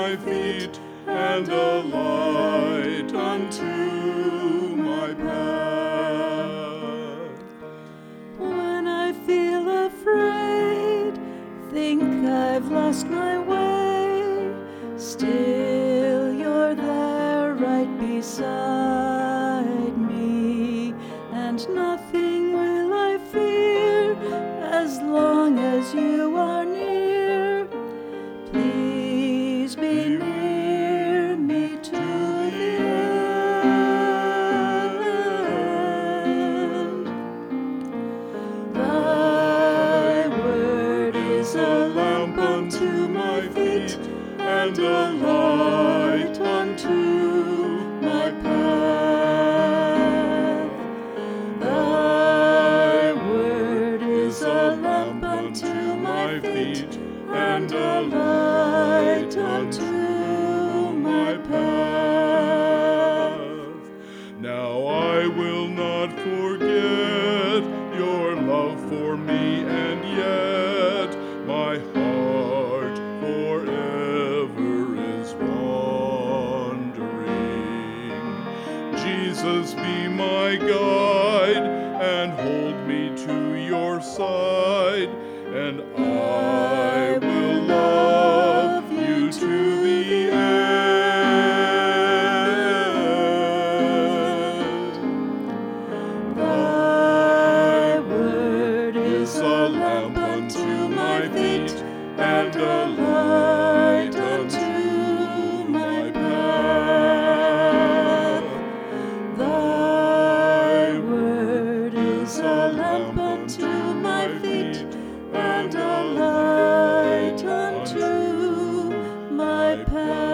my feet, and a light unto my path. When I feel afraid, think I've lost my way, still you're there right beside me, and nothing will I fear as long as you are near. Please be near me to the end. Thy word is a lamp unto my feet, and a light unto my path. Thy word is a lamp unto my feet, and a light unto my path. Now I will not forget your love for me, and yet my heart forever is wandering. Jesus, be my guide and hold me to your side, and I will love you to the end. Thy word is A lamp unto my feet, and a light unto my path. Thy word is a lamp unto my feet, and a light unto my path.